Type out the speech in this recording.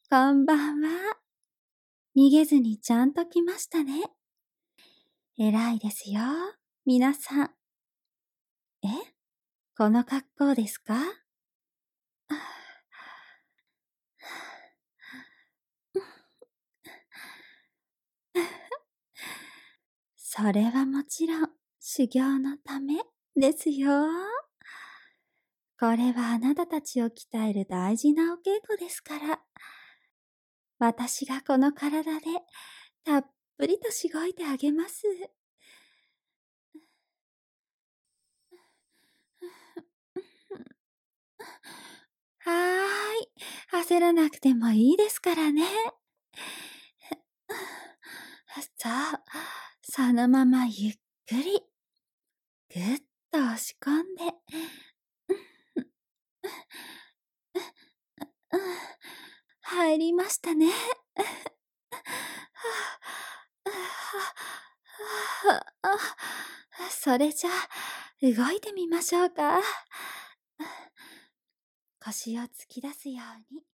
こんばんは。逃げずにちゃんと来ましたね。偉いですよ、皆さん。え？この格好ですか？それはもちろん修行のためですよ。これはあなたたちを鍛える大事なお稽古ですから。私がこの体でたっぷりとしごいてあげます。はーい。焦らなくてもいいですからね。さあ、そのままゆっくり、ぐっと押し込んで、入りましたね。それじゃあ、動いてみましょうか。腰を突き出すように。